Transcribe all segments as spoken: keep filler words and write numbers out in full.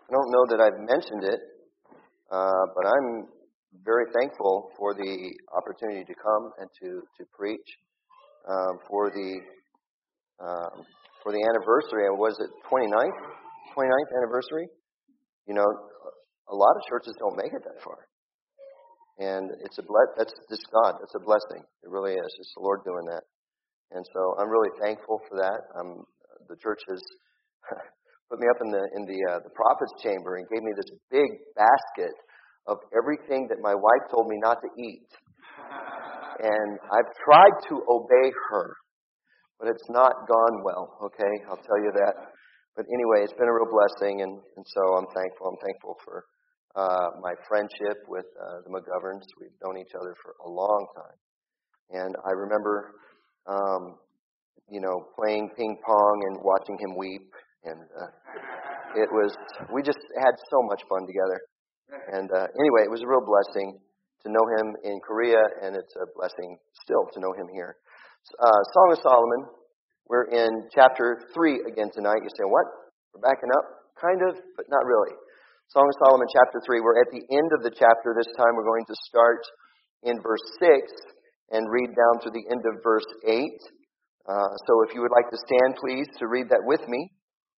I don't know that I've mentioned it, uh, but I'm very thankful for the opportunity to come and to, to preach, um, for the um, for the anniversary. And was it twenty-ninth? twenty-ninth anniversary? You know, a lot of churches don't make it that far. And it's a ble- that's just God. That's a blessing. It really is. It's the Lord doing that. And so I'm really thankful for that. Um, the church has put me up in the in the uh, the prophet's chamber and gave me this big basket of everything that my wife told me not to eat. And I've tried to obey her, but it's not gone well. Okay, I'll tell you that. But anyway, it's been a real blessing, and, and so I'm thankful. I'm thankful for uh, my friendship with uh, the McGoverns. We've known each other for a long time, and I remember. Um, you know, playing ping pong and watching him weep. And uh, it was, we just had so much fun together. And uh, anyway, it was a real blessing to know him in Korea, and it's a blessing still to know him here. Uh, Song of Solomon, we're in chapter three again tonight. You say, what? We're backing up? Kind of, but not really. Song of Solomon, chapter three. We're at the end of the chapter this time. We're going to start in verse six and read down to the end of verse eight. Uh, so if you would like to stand, please, to read that with me.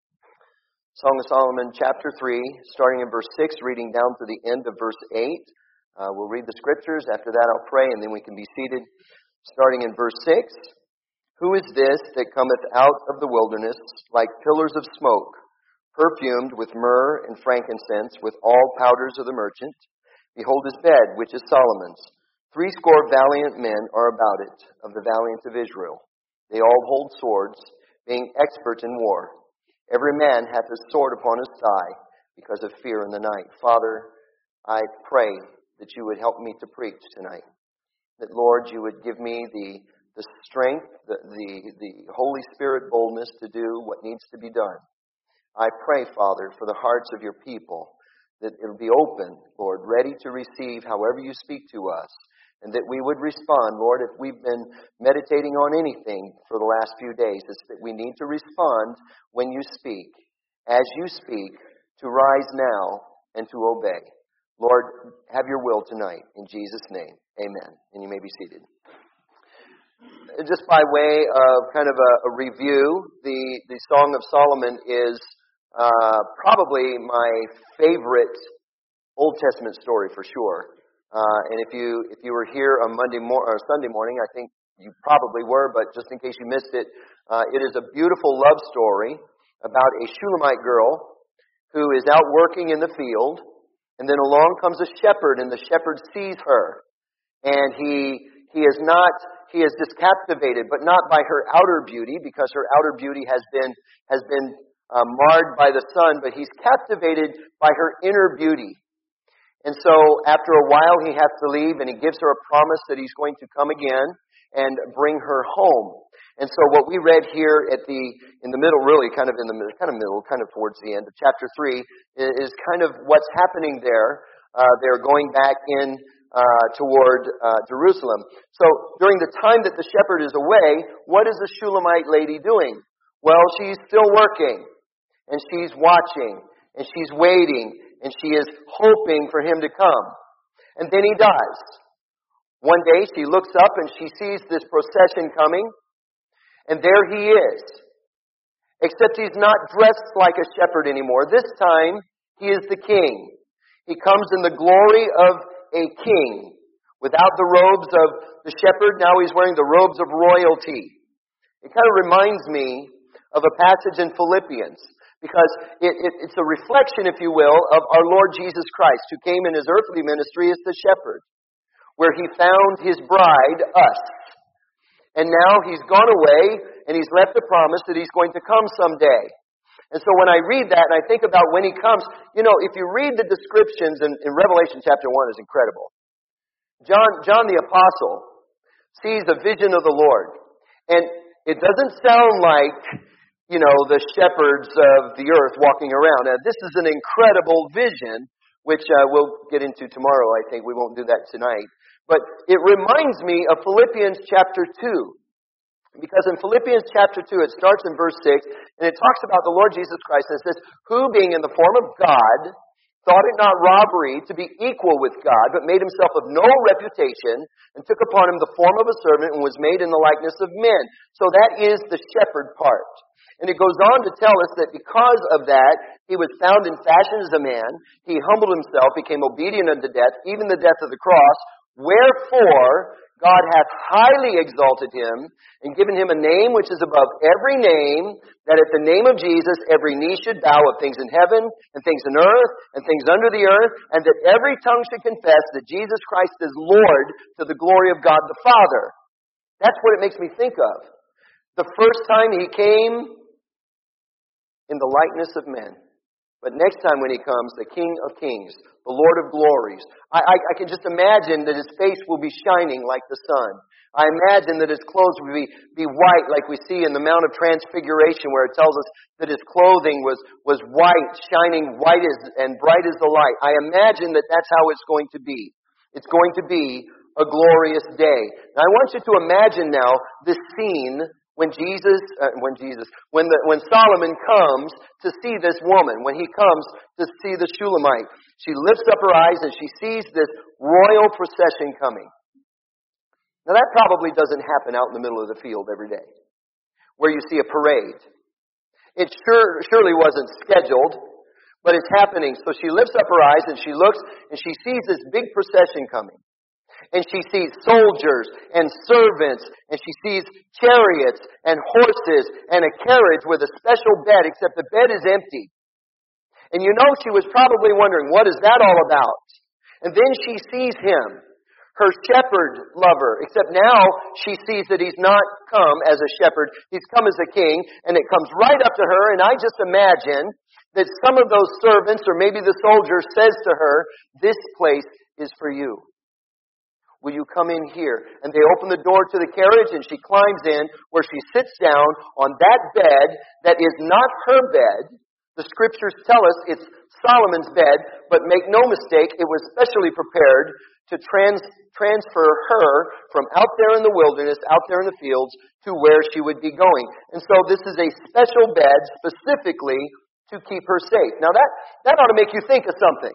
Song of Solomon, chapter three, starting in verse six, reading down to the end of verse eight. Uh, we'll read the scriptures. After that, I'll pray, and then we can be seated. Starting in verse six. Who is this that cometh out of the wilderness like pillars of smoke, perfumed with myrrh and frankincense, with all powders of the merchant? Behold his bed, which is Solomon's. Threescore valiant men are about it, of the valiant of Israel. They all hold swords, being expert in war. Every man hath a sword upon his thigh, because of fear in the night. Father, I pray that you would help me to preach tonight. That, Lord, you would give me the, the strength, the, the, the Holy Spirit boldness to do what needs to be done. I pray, Father, for the hearts of your people, that it will be open, Lord, ready to receive however you speak to us. And that we would respond, Lord, if we've been meditating on anything for the last few days, it's that we need to respond when you speak, as you speak, to rise now and to obey. Lord, have your will tonight, in Jesus' name. Amen. And you may be seated. Just by way of kind of a, a review, the, the Song of Solomon is uh, probably my favorite Old Testament story for sure. Uh, and if you if you were here on Monday mor- or Sunday morning, I think you probably were, but just in case you missed it, uh, it is a beautiful love story about a Shulamite girl who is out working in the field, and then along comes a shepherd, and the shepherd sees her, and he he is not he is just captivated, but not by her outer beauty, because her outer beauty has been has been uh, marred by the sun, but he's captivated by her inner beauty. And so after a while he has to leave, and he gives her a promise that he's going to come again and bring her home. And so what we read here at the in the middle, really kind of in the middle, kind of middle, kind of towards the end of chapter three, is kind of what's happening there. Uh, they're going back in uh, toward uh, Jerusalem. So during the time that the shepherd is away, what is the Shulamite lady doing? Well, she's still working, and she's watching, and she's waiting, and she is hoping for him to come. And then he does. One day she looks up and she sees this procession coming, and there he is. Except he's not dressed like a shepherd anymore. This time, he is the king. He comes in the glory of a king. Without the robes of the shepherd, now he's wearing the robes of royalty. It kind of reminds me of a passage in Philippians. Because it, it, it's a reflection, if you will, of our Lord Jesus Christ, who came in his earthly ministry as the shepherd, where he found his bride, us. And now he's gone away, and he's left the promise that he's going to come someday. And so when I read that, and I think about when he comes, you know, if you read the descriptions in, in Revelation chapter one, is incredible. John, John the Apostle sees a vision of the Lord. And it doesn't sound like, you know, the shepherds of the earth walking around. Now, this is an incredible vision, which uh, we'll get into tomorrow, I think. We won't do that tonight. But it reminds me of Philippians chapter two, Because in Philippians chapter two, it starts in verse six, and it talks about the Lord Jesus Christ, and it says, who being in the form of God, thought it not robbery to be equal with God, but made himself of no reputation, and took upon him the form of a servant, and was made in the likeness of men. So that is the shepherd part. And it goes on to tell us that because of that, he was found in fashion as a man. He humbled himself, became obedient unto death, even the death of the cross. Wherefore, God hath highly exalted him, and given him a name which is above every name, that at the name of Jesus every knee should bow, of things in heaven, and things in earth, and things under the earth, and that every tongue should confess that Jesus Christ is Lord, to the glory of God the Father. That's what it makes me think of. The first time he came in the likeness of men. But next time when he comes, the King of Kings, the Lord of Glories. I, I, I can just imagine that his face will be shining like the sun. I imagine that his clothes will be, be white like we see in the Mount of Transfiguration, where it tells us that his clothing was, was white, shining white as, and bright as the light. I imagine that that's how it's going to be. It's going to be a glorious day. Now, I want you to imagine now this scene When Jesus, uh, when Jesus, when the, when Solomon comes to see this woman, when he comes to see the Shulamite, she lifts up her eyes and she sees this royal procession coming. Now that probably doesn't happen out in the middle of the field every day, where you see a parade. It sure, surely wasn't scheduled, but it's happening. So she lifts up her eyes and she looks and she sees this big procession coming. And she sees soldiers and servants, and she sees chariots and horses and a carriage with a special bed, except the bed is empty. And you know she was probably wondering, what is that all about? And then she sees him, her shepherd lover, except now she sees that he's not come as a shepherd, he's come as a king, and it comes right up to her, and I just imagine that some of those servants, or maybe the soldier, says to her, this place is for you. Will you come in here? And they open the door to the carriage and she climbs in, where she sits down on that bed that is not her bed. The scriptures tell us it's Solomon's bed, but make no mistake, it was specially prepared to trans, transfer her from out there in the wilderness, out there in the fields, to where she would be going. And so this is a special bed specifically to keep her safe. Now that, that ought to make you think of something.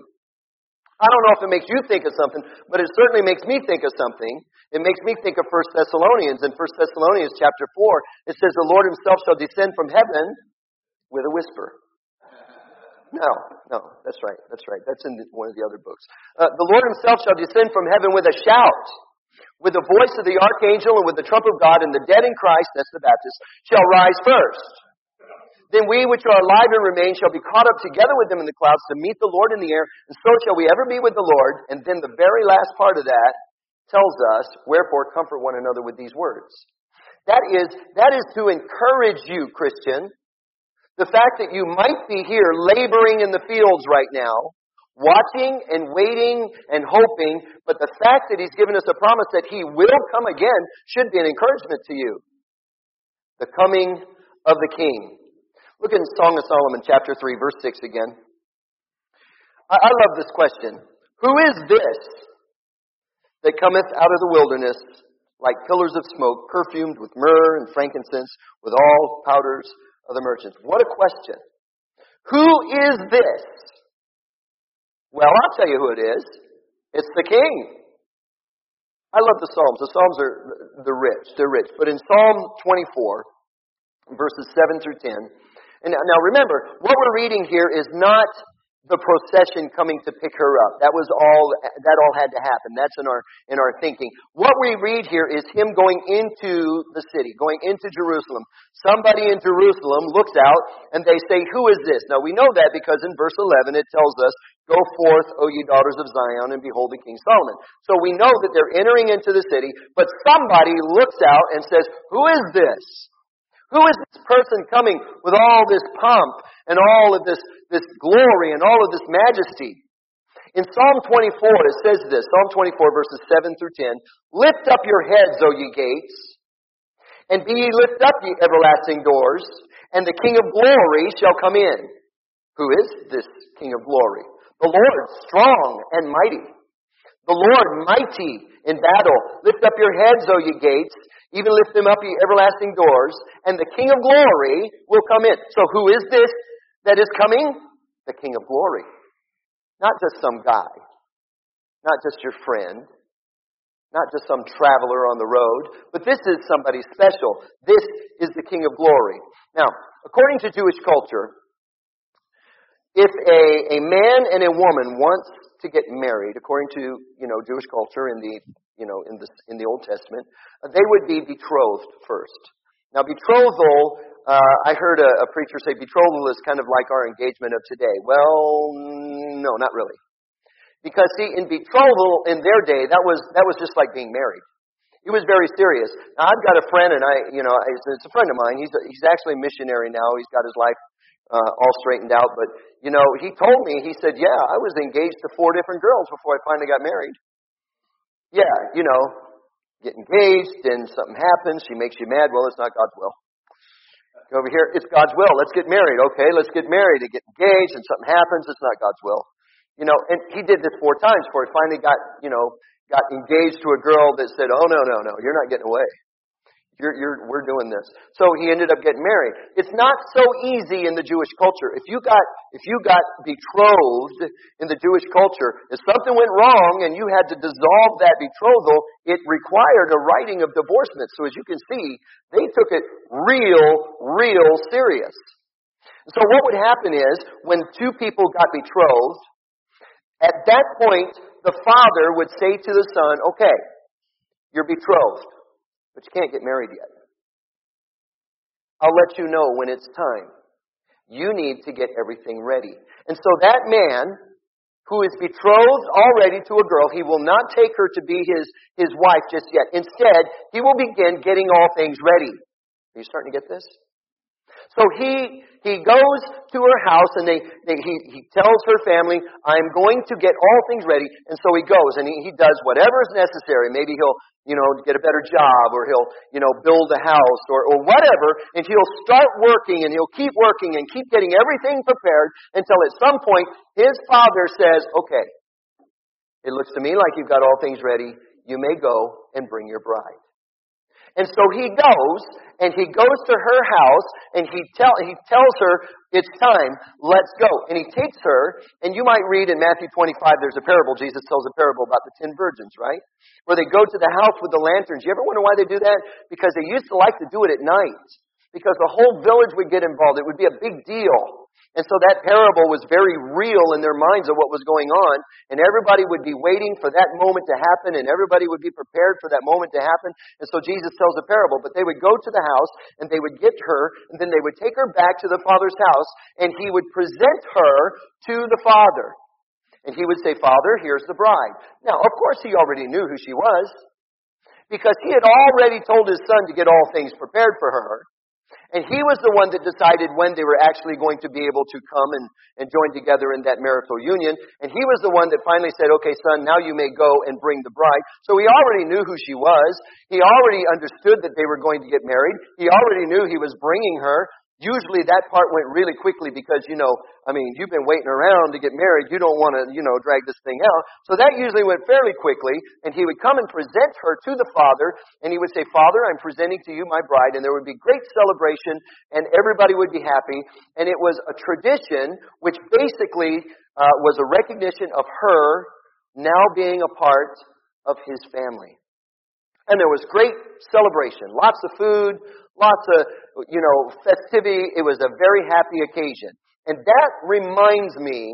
I don't know if it makes you think of something, but it certainly makes me think of something. It makes me think of First Thessalonians. In First Thessalonians chapter four, it says, the Lord himself shall descend from heaven with a whisper. No, no, that's right, that's right. That's in one of the other books. Uh, the Lord himself shall descend from heaven with a shout, with the voice of the archangel and with the trump of God, and the dead in Christ, that's the Baptists, shall rise first. Then we which are alive and remain shall be caught up together with them in the clouds to meet the Lord in the air, and so shall we ever be with the Lord. And then the very last part of that tells us, wherefore comfort one another with these words. That is, that is to encourage you, Christian. The fact that you might be here laboring in the fields right now, watching and waiting and hoping, but the fact that he's given us a promise that he will come again should be an encouragement to you. The coming of the King. Look in Song of Solomon, chapter three, verse six again. I, I love this question. Who is this that cometh out of the wilderness like pillars of smoke, perfumed with myrrh and frankincense, with all powders of the merchants? What a question. Who is this? Well, I'll tell you who it is. It's the King. I love the Psalms. The Psalms are the rich. They're rich. But in Psalm twenty-four, verses seven through ten, and now, now remember, what we're reading here is not the procession coming to pick her up. That was all, that all had to happen. That's in our, in our thinking. What we read here is him going into the city, going into Jerusalem. Somebody in Jerusalem looks out and they say, who is this? Now we know that because in verse eleven it tells us, go forth, O ye daughters of Zion, and behold the King Solomon. So we know that they're entering into the city, but somebody looks out and says, who is this? Who is this person coming with all this pomp and all of this, this glory and all of this majesty? In Psalm twenty-four, it says this, Psalm twenty-four, verses seven through ten, lift up your heads, O ye gates, and be ye lift up, ye everlasting doors, and the King of glory shall come in. Who is this King of glory? The Lord, strong and mighty. The Lord, mighty in battle. Lift up your heads, O ye gates, even lift them up, ye everlasting doors, and the King of glory will come in. So who is this that is coming? The King of glory. Not just some guy. Not just your friend. Not just some traveler on the road. But this is somebody special. This is the King of glory. Now, according to Jewish culture, if a, a man and a woman wants to get married, according to, you know, Jewish culture in the, you know, in the, in the Old Testament, uh, they would be betrothed first. Now, betrothal, uh, I heard a, a preacher say betrothal is kind of like our engagement of today. Well, no, not really. Because, see, in betrothal in their day, that was, that was just like being married. It was very serious. Now, I've got a friend, and I, you know, it's a friend of mine. He's, a, he's actually a missionary now. He's got his life Uh, all straightened out, but, you know, he told me, he said, yeah, I was engaged to four different girls before I finally got married. Yeah, you know, get engaged, then something happens, she makes you mad, well, it's not God's will. Go over here, it's God's will, let's get married. Okay, let's get married, and get engaged, and something happens, it's not God's will. You know, and he did this four times before he finally got, you know, got engaged to a girl that said, oh, no, no, no, you're not getting away. You're, you're, we're doing this. So he ended up getting married. It's not so easy in the Jewish culture. If you got, if you got betrothed in the Jewish culture, if something went wrong and you had to dissolve that betrothal, it required a writing of divorcement. So as you can see, they took it real, real serious. So what would happen is, when two people got betrothed, at that point, the father would say to the son, okay, you're betrothed, but you can't get married yet. I'll let you know when it's time. You need to get everything ready. And so that man who is betrothed already to a girl, he will not take her to be his, his wife just yet. Instead, he will begin getting all things ready. Are you starting to get this? So he he goes to her house, and they, they he, he tells her family, I'm going to get all things ready. And so he goes, and he, he does whatever is necessary. Maybe he'll, you know, get a better job, or he'll, you know, build a house, or, or whatever. And he'll start working, and he'll keep working, and keep getting everything prepared until at some point his father says, okay, it looks to me like you've got all things ready. You may go and bring your bride. And so he goes, and he goes to her house, and he tell he tells her, it's time, let's go. And he takes her, and you might read in Matthew twenty-five, there's a parable, Jesus tells a parable about the ten virgins, right? Where they go to the house with the lanterns. You ever wonder why they do that? Because they used to like to do it at night. Because the whole village would get involved. It would be a big deal. And so that parable was very real in their minds of what was going on. And everybody would be waiting for that moment to happen. And everybody would be prepared for that moment to happen. And so Jesus tells a parable. But they would go to the house, and they would get her, and then they would take her back to the father's house, and he would present her to the father. And he would say, Father, here's the bride. Now, of course, he already knew who she was, because he had already told his son to get all things prepared for her. And he was the one that decided when they were actually going to be able to come and, and join together in that marital union. And he was the one that finally said, okay, son, now you may go and bring the bride. So he already knew who she was. He already understood that they were going to get married. He already knew he was bringing her. Usually that part went really quickly because, you know, I mean, you've been waiting around to get married. You don't want to, you know, drag this thing out. So that usually went fairly quickly. And he would come and present her to the father. And he would say, Father, I'm presenting to you my bride. And there would be great celebration. And everybody would be happy. And it was a tradition which basically uh, was a recognition of her now being a part of his family. And there was great celebration. Lots of food. Lots of, you know, festivity. It was a very happy occasion. And that reminds me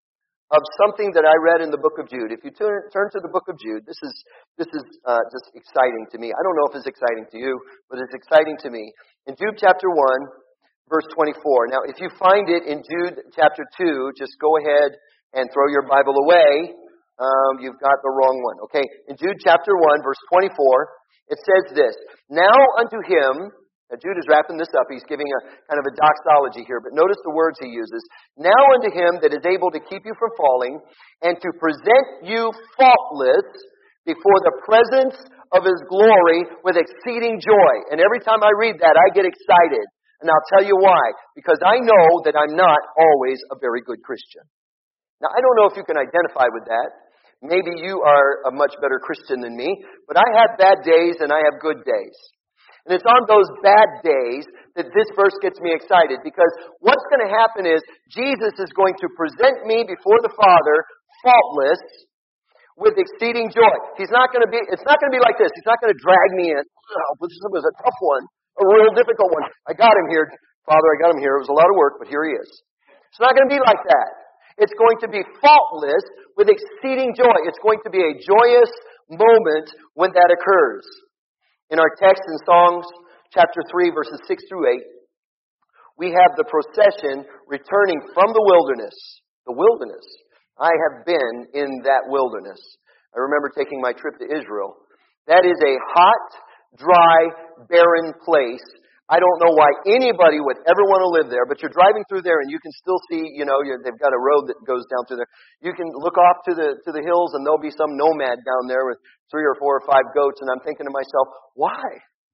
of something that I read in the book of Jude. If you turn, turn to the book of Jude, this is this is uh, just exciting to me. I don't know if it's exciting to you, but it's exciting to me. In Jude chapter one, verse twenty-four. Now, if you find it in Jude chapter two, just go ahead and throw your Bible away. Um, you've got the wrong one. Okay, in Jude chapter one, verse twenty-four, it says this, Now unto him... Now, Jude is wrapping this up. He's giving a kind of a doxology here, but notice the words he uses. Now unto him that is able to keep you from falling, and to present you faultless before the presence of his glory with exceeding joy. And every time I read that, I get excited. And I'll tell you why. Because I know that I'm not always a very good Christian. Now, I don't know if you can identify with that. Maybe you are a much better Christian than me, but I have bad days and I have good days. And it's on those bad days that this verse gets me excited, because what's going to happen is Jesus is going to present me before the Father faultless with exceeding joy. He's not going to be, it's not going to be like this. He's not going to drag me in. Oh, this was a tough one, a real difficult one. I got him here. Father, I got him here. It was a lot of work, but here he is. It's not going to be like that. It's going to be faultless with exceeding joy. It's going to be a joyous moment when that occurs. In our text in Songs chapter three, verses six through eight, we have the procession returning from the wilderness. The wilderness. I have been in that wilderness. I remember taking my trip to Israel. That is a hot, dry, barren place. I don't know why anybody would ever want to live there, but you're driving through there and you can still see, you know, you're, they've got a road that goes down through there. You can look off to the to the hills and there'll be some nomad down there with three or four or five goats, and I'm thinking to myself, why?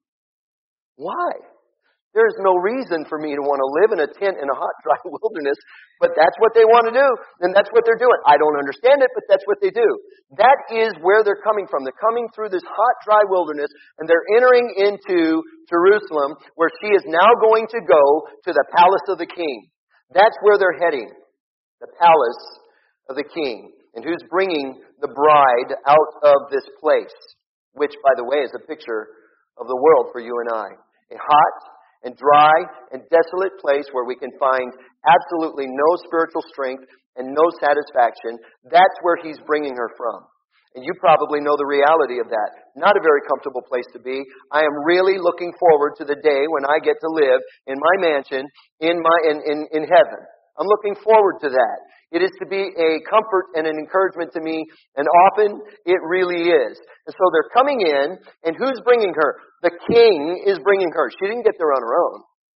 Why? There's no reason for me to want to live in a tent in a hot, dry wilderness, but that's what they want to do, and that's what they're doing. I don't understand it, but that's what they do. That is where they're coming from. They're coming through this hot, dry wilderness, and they're entering into Jerusalem, where she is now going to go to the palace of the king. That's where they're heading, the palace of the king. And who's bringing the bride out of this place, which, by the way, is a picture of the world for you and I. A hot and dry and desolate place where we can find absolutely no spiritual strength and no satisfaction. That's where he's bringing her from. And you probably know the reality of that. Not a very comfortable place to be. I am really looking forward to the day when I get to live in my mansion in my in, in, in heaven. I'm looking forward to that. It is to be a comfort and an encouragement to me, and often it really is. And so they're coming in, and who's bringing her? The king is bringing her. She didn't get there on her own.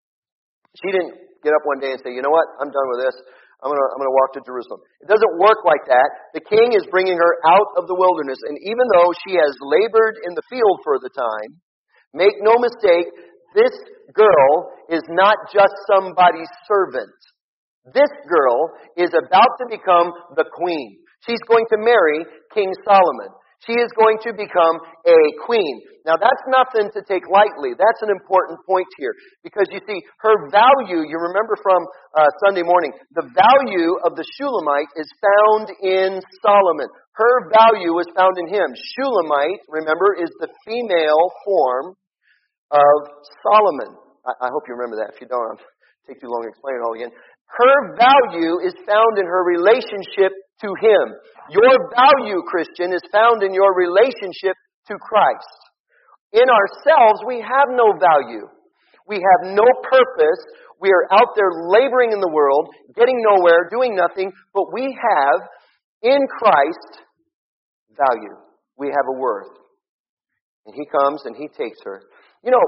She didn't get up one day and say, you know what, I'm done with this. I'm going to I'm going to walk to Jerusalem. It doesn't work like that. The king is bringing her out of the wilderness, and even though she has labored in the field for the time, make no mistake, this girl is not just somebody's servant. This girl is about to become the queen. She's going to marry King Solomon. She is going to become a queen. Now, that's nothing to take lightly. That's an important point here. Because you see, her value, you remember from uh, Sunday morning, the value of the Shulamite is found in Solomon. Her value is found in him. Shulamite, remember, is the female form of Solomon. I, I hope you remember that. If you don't, I'll take too long to explain it all again. Her value is found in her relationship to him. Your value, Christian, is found in your relationship to Christ. In ourselves, we have no value. We have no purpose. We are out there laboring in the world, getting nowhere, doing nothing, but we have, in Christ, value. We have a worth. And he comes and he takes her. You know,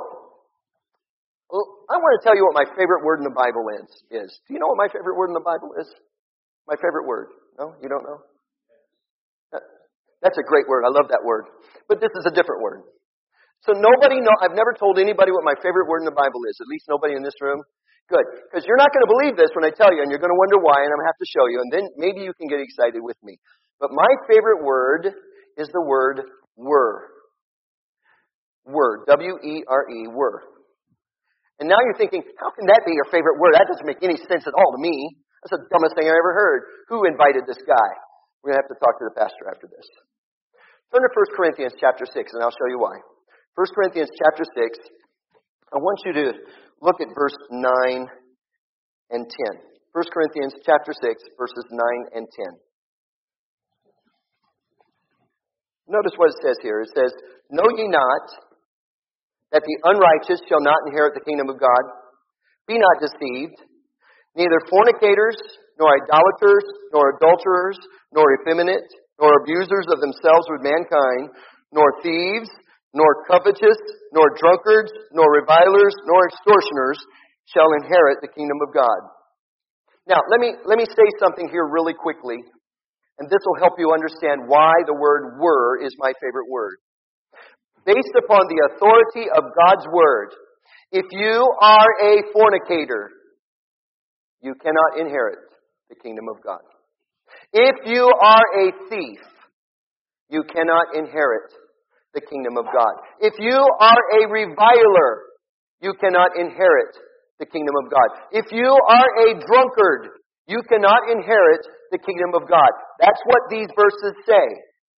I want to tell you what my favorite word in the Bible is. is. Do you know what my favorite word in the Bible is? My favorite word. No? You don't know? That's a great word. I love that word. But this is a different word. So nobody know. I've never told anybody what my favorite word in the Bible is. At least nobody in this room. Good. Because you're not going to believe this when I tell you, and you're going to wonder why, and I'm going to have to show you, and then maybe you can get excited with me. But my favorite word is the word were. Were. W E R E. Were. And now you're thinking, how can that be your favorite word? That doesn't make any sense at all to me. That's the dumbest thing I ever heard. Who invited this guy? We're going to have to talk to the pastor after this. Turn to First Corinthians chapter six, and I'll show you why. First Corinthians chapter six, I want you to look at verse nine and ten. First Corinthians chapter six, verses nine and ten. Notice what it says here. It says, know ye not that the unrighteous shall not inherit the kingdom of God? Be not deceived. Neither fornicators, nor idolaters, nor adulterers, nor effeminate, nor abusers of themselves with mankind, nor thieves, nor covetous, nor drunkards, nor revilers, nor extortioners shall inherit the kingdom of God. Now, let me let me say something here really quickly, and this will help you understand why the word were is my favorite word. Based upon the authority of God's word, if you are a fornicator, you cannot inherit the kingdom of God. If you are a thief, you cannot inherit the kingdom of God. If you are a reviler, you cannot inherit the kingdom of God. If you are a drunkard, you cannot inherit the kingdom of God. That's what these verses say.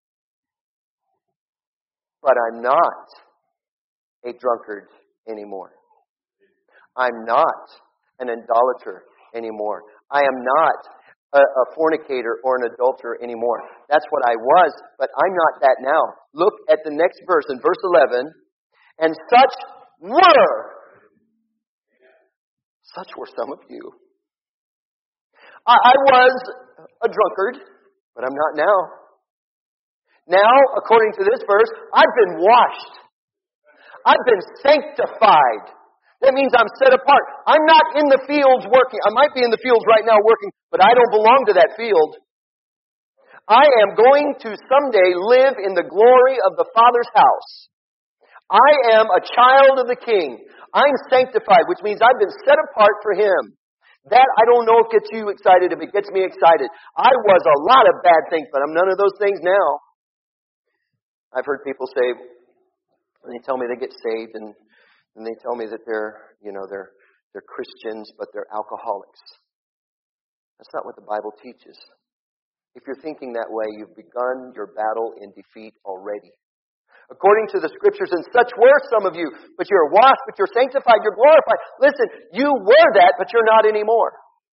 But I'm not a drunkard anymore. I'm not an idolater anymore. I am not a, a fornicator or an adulterer anymore. That's what I was, but I'm not that now. Look at the next verse, in verse eleven. And such were, such were some of you. I, I was a drunkard, but I'm not now. Now, according to this verse, I've been washed. I've been sanctified. That means I'm set apart. I'm not in the fields working. I might be in the fields right now working, but I don't belong to that field. I am going to someday live in the glory of the Father's house. I am a child of the King. I'm sanctified, which means I've been set apart for Him. That, I don't know if it gets you excited. If it gets me excited. I was a lot of bad things, but I'm none of those things now. I've heard people say, and they tell me they get saved, and, and they tell me that they're, you know, they're they're Christians, but they're alcoholics. That's not what the Bible teaches. If you're thinking that way, you've begun your battle in defeat already. According to the Scriptures, and such were some of you, but you're washed, but you're sanctified, you're glorified. Listen, you were that, but you're not anymore.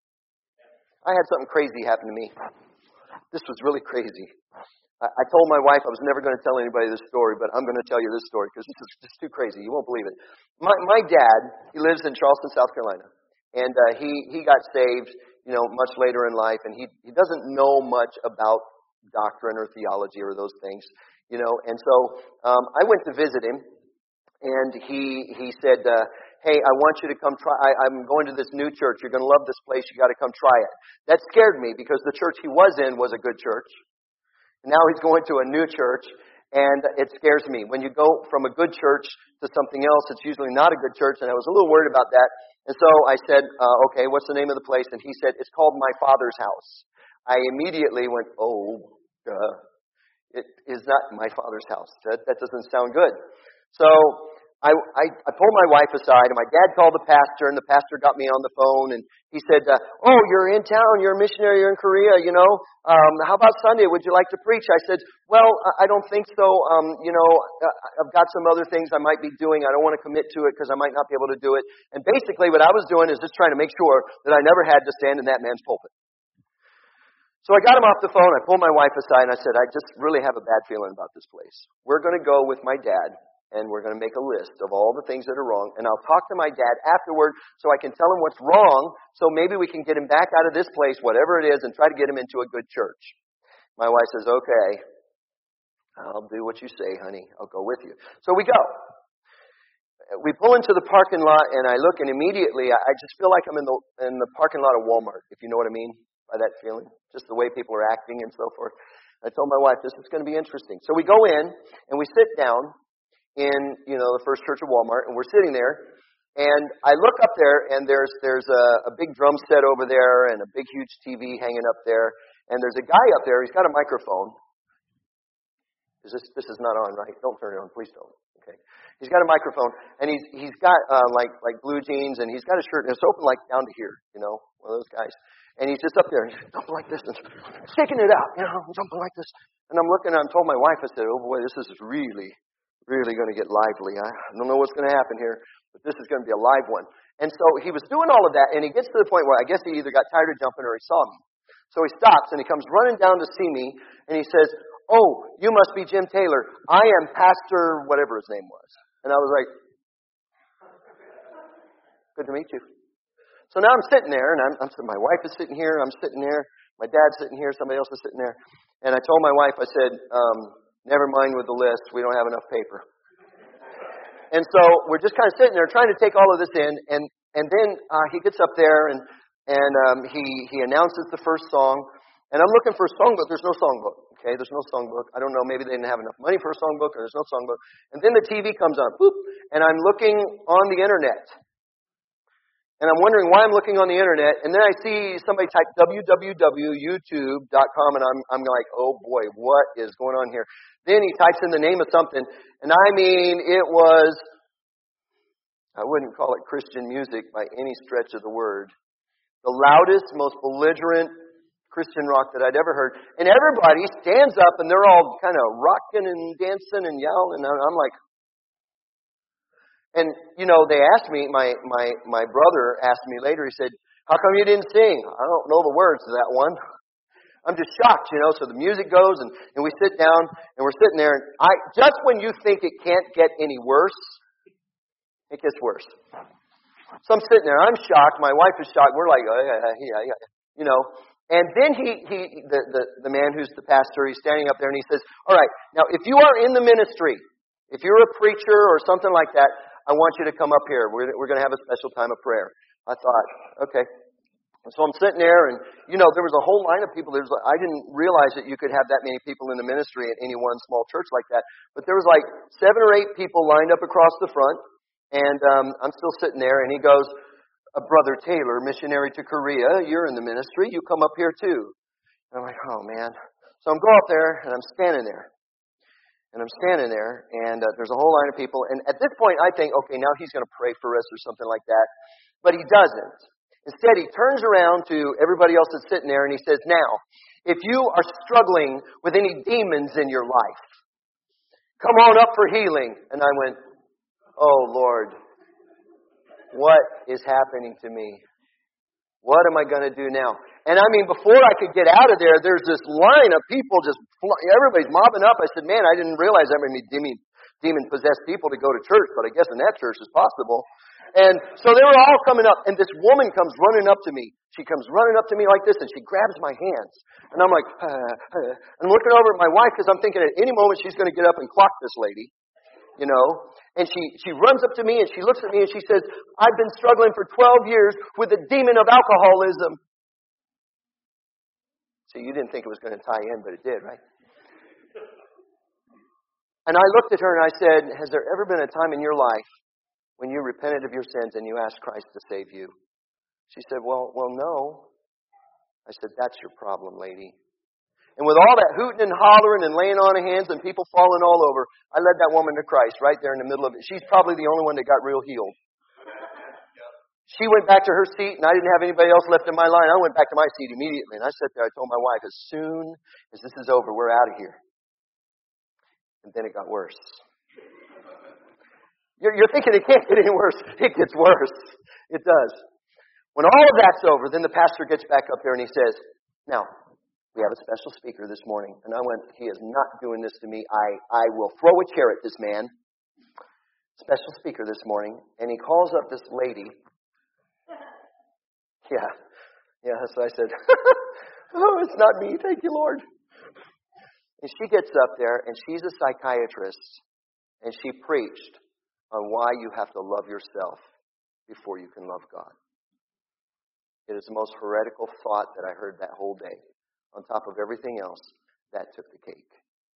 I had something crazy happen to me. This was really crazy. I told my wife I was never going to tell anybody this story, but I'm going to tell you this story because this is just too crazy. You won't believe it. My my dad, he lives in Charleston, South Carolina, and uh, he he got saved, you know, much later in life, and he he doesn't know much about doctrine or theology or those things, you know. And so um, I went to visit him, and he he said, uh, "Hey, I want you to come try. I, I'm going to this new church. You're going to love this place. You got to come try it." That scared me because the church he was in was a good church. Now he's going to a new church, and it scares me. When you go from a good church to something else, it's usually not a good church, and I was a little worried about that. And so I said, uh, okay, what's the name of the place? And he said, it's called My Father's House. I immediately went, oh, duh. It is not My Father's House. That, that doesn't sound good. So I, I, I pulled my wife aside, and my dad called the pastor, and the pastor got me on the phone, and he said, uh, oh, you're in town, you're a missionary, you're in Korea, you know, um, how about Sunday, would you like to preach? I said, well, I don't think so, um, you know, I've got some other things I might be doing, I don't want to commit to it because I might not be able to do it, and basically what I was doing is just trying to make sure that I never had to stand in that man's pulpit. So I got him off the phone, I pulled my wife aside, and I said, I just really have a bad feeling about this place. We're going to go with my dad, and we're going to make a list of all the things that are wrong. And I'll talk to my dad afterward so I can tell him what's wrong, so maybe we can get him back out of this place, whatever it is, and try to get him into a good church. My wife says, okay, I'll do what you say, honey. I'll go with you. So we go. We pull into the parking lot, and I look, and immediately I just feel like I'm in the in the parking lot of Walmart, if you know what I mean by that feeling. Just the way people are acting and so forth. I told my wife, this is going to be interesting. So we go in, and we sit down in, you know, the First Church of Walmart, and we're sitting there, and I look up there, and there's there's a, a big drum set over there, and a big huge T V hanging up there, and there's a guy up there, he's got a microphone. Is this this is not on, right? Don't turn it on, please don't. Okay. He's got a microphone, and he's he's got uh, like like blue jeans, and he's got a shirt, and it's open like down to here, you know, one of those guys. And he's just up there, and he's jumping like this, and sticking it out, you know, jumping like this. And I'm looking, and I told my wife, I said, oh boy, this is really really going to get lively. I don't know what's going to happen here, but this is going to be a live one. And so he was doing all of that, and he gets to the point where I guess he either got tired of jumping or he saw me. So he stops, and he comes running down to see me, and he says, oh, you must be Jim Taylor. I am Pastor whatever his name was. And I was like, good to meet you. So now I'm sitting there, and I'm, I'm my wife is sitting here, I'm sitting there, my dad's sitting here, somebody else is sitting there. And I told my wife, I said, um, never mind with the list. We don't have enough paper. And so we're just kind of sitting there trying to take all of this in. And, and then uh, he gets up there and, and um, he, he announces the first song. And I'm looking for a songbook. There's no songbook. Okay, there's no songbook. I don't know. Maybe they didn't have enough money for a songbook or there's no songbook. And then the T V comes on. Boop. And I'm looking on the internet. And I'm wondering why I'm looking on the internet, and then I see somebody type w w w dot youtube dot com, and I'm I'm like, oh boy, what is going on here? Then he types in the name of something, and I mean, it was, I wouldn't call it Christian music by any stretch of the word. The loudest, most belligerent Christian rock that I'd ever heard. And everybody stands up, and they're all kind of rocking and dancing and yelling, and I'm like, and, you know, they asked me, my, my, my brother asked me later, he said, how come you didn't sing? I don't know the words to that one. I'm just shocked, you know, so the music goes and, and we sit down and we're sitting there and I, just when you think it can't get any worse, it gets worse. So I'm sitting there, I'm shocked, my wife is shocked, we're like, oh, yeah, yeah, yeah, you know, and then he, he the, the, the man who's the pastor, he's standing up there and he says, all right, now if you are in the ministry, if you're a preacher or something like that, I want you to come up here. We're, we're going to have a special time of prayer. I thought, okay. So I'm sitting there, and, you know, there was a whole line of people. There was, I didn't realize that you could have that many people in the ministry at any one small church like that. But there was like seven or eight people lined up across the front, and um, I'm still sitting there, and he goes, uh, Brother Taylor, missionary to Korea, you're in the ministry. You come up here too. And I'm like, oh, man. So I'm going up there, and I'm standing there. And I'm standing there, and uh, there's a whole line of people. And at this point, I think, okay, now he's going to pray for us or something like that. But he doesn't. Instead, he turns around to everybody else that's sitting there, and he says, now, if you are struggling with any demons in your life, come on up for healing. And I went, oh, Lord, what is happening to me? What am I going to do now? And I mean, before I could get out of there, there's this line of people just, everybody's mobbing up. I said, man, I didn't realize that many demon, demon-possessed people to go to church, but I guess in that church it's possible. And so they were all coming up, and this woman comes running up to me. She comes running up to me like this, and she grabs my hands. And I'm like, uh, uh. I'm looking over at my wife because I'm thinking at any moment she's going to get up and clock this lady. You know, and she, she runs up to me and she looks at me and she says, I've been struggling for twelve years with the demon of alcoholism. So you didn't think it was going to tie in, but it did, right? And I looked at her and I said, has there ever been a time in your life when you repented of your sins and you asked Christ to save you? She said, well, well, no. I said, that's your problem, lady. And with all that hooting and hollering and laying on of hands and people falling all over, I led that woman to Christ right there in the middle of it. She's probably the only one that got real healed. She went back to her seat, and I didn't have anybody else left in my line. I went back to my seat immediately, and I sat there. I told my wife, as soon as this is over, we're out of here. And then it got worse. You're, you're thinking it can't get any worse. It gets worse. It does. When all of that's over, then the pastor gets back up there, and he says, now, we have a special speaker this morning. And I went, he is not doing this to me. I, I will throw a chair at this man. Special speaker this morning. And he calls up this lady. Yeah. Yeah, so I said, oh, it's not me. Thank you, Lord. And she gets up there, and she's a psychiatrist. And she preached on why you have to love yourself before you can love God. It is the most heretical thought that I heard that whole day. On top of everything else, that took the cake.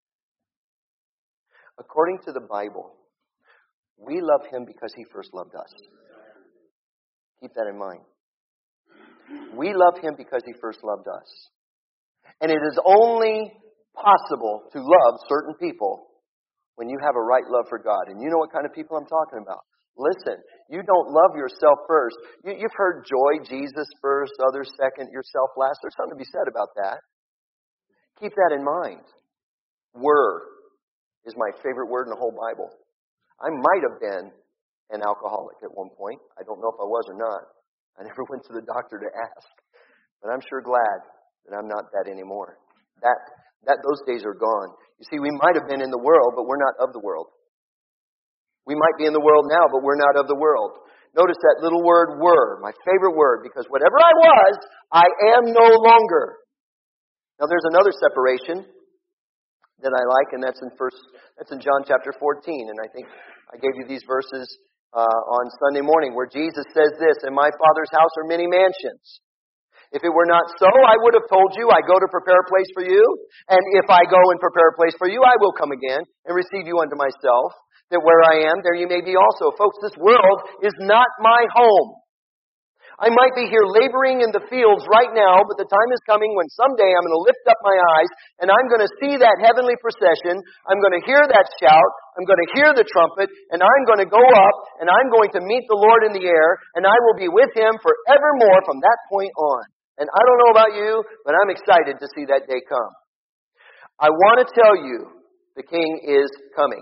According to the Bible, we love Him because He first loved us. Keep that in mind. We love Him because He first loved us. And it is only possible to love certain people when you have a right love for God. And you know what kind of people I'm talking about. Listen, you don't love yourself first. You, you've heard joy, Jesus first, others second, yourself last. There's something to be said about that. Keep that in mind. Were is my favorite word in the whole Bible. I might have been an alcoholic at one point. I don't know if I was or not. I never went to the doctor to ask. But I'm sure glad that I'm not that anymore. That, that those days are gone. You see, we might have been in the world, but we're not of the world. We might be in the world now, but we're not of the world. Notice that little word, were, my favorite word, because whatever I was, I am no longer. Now there's another separation that I like, and that's in first, that's in John chapter fourteen. And I think I gave you these verses uh, on Sunday morning where Jesus says this, in my Father's house are many mansions. If it were not so, I would have told you, I go to prepare a place for you. And if I go and prepare a place for you, I will come again and receive you unto myself, that where I am, there you may be also. Folks, this world is not my home. I might be here laboring in the fields right now, but the time is coming when someday I'm going to lift up my eyes and I'm going to see that heavenly procession. I'm going to hear that shout. I'm going to hear the trumpet, and I'm going to go up and I'm going to meet the Lord in the air, and I will be with Him forevermore from that point on. And I don't know about you, but I'm excited to see that day come. I want to tell you, the King is coming.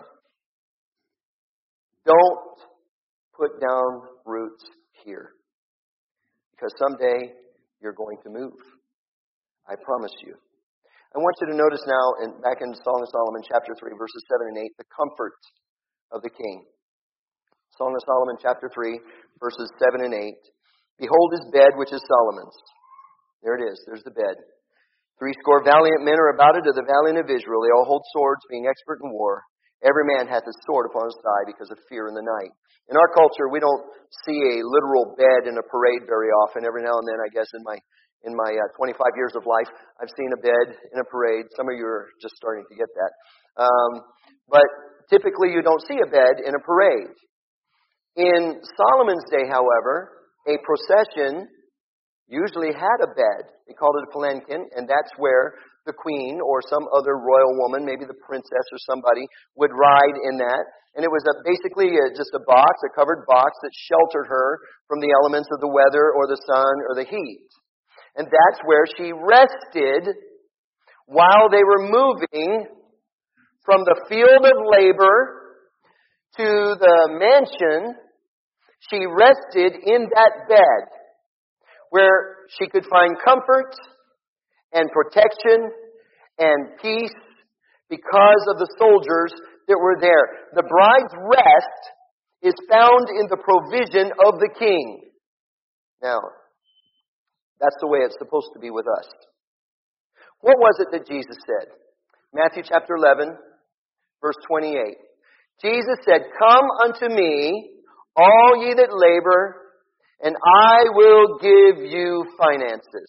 Don't put down roots here. Because someday you're going to move. I promise you. I want you to notice now, in, back in Song of Solomon, chapter three, verses seven and eight, the comfort of the king. Song of Solomon, chapter three, verses seven and eight. Behold his bed, which is Solomon's. There it is. There's the bed. Three score valiant men are about it of the valiant of Israel. They all hold swords, being expert in war. Every man hath his sword upon his thigh because of fear in the night. In our culture, we don't see a literal bed in a parade very often. Every now and then, I guess, in my in my uh, twenty-five years of life, I've seen a bed in a parade. Some of you are just starting to get that. Um, but typically, you don't see a bed in a parade. In Solomon's day, however, a procession usually had a bed. They called it a palanquin, and that's where the queen or some other royal woman, maybe the princess or somebody, would ride in that. And it was a, basically a, just a box, a covered box that sheltered her from the elements of the weather or the sun or the heat. And that's where she rested while they were moving from the field of labor to the mansion. She rested in that bed where she could find comfort and protection and peace because of the soldiers that were there. The bride's rest is found in the provision of the king. Now, that's the way it's supposed to be with us. What was it that Jesus said? Matthew chapter eleven, verse twenty-eight. Jesus said, "Come unto me, all ye that labor, and I will give you finances."